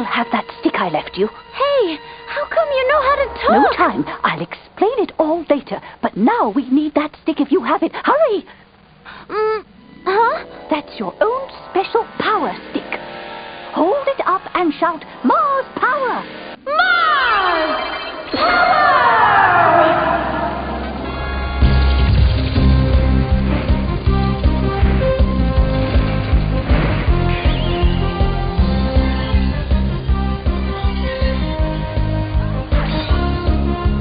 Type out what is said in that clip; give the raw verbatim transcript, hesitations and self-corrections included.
have that stick I left you? Hey, how come you know how to talk? No time. I'll explain it all later. But now we need that stick if you have it. Hurry! Mm, huh? That's your own special power stick. Hold it up and shout, Mars power!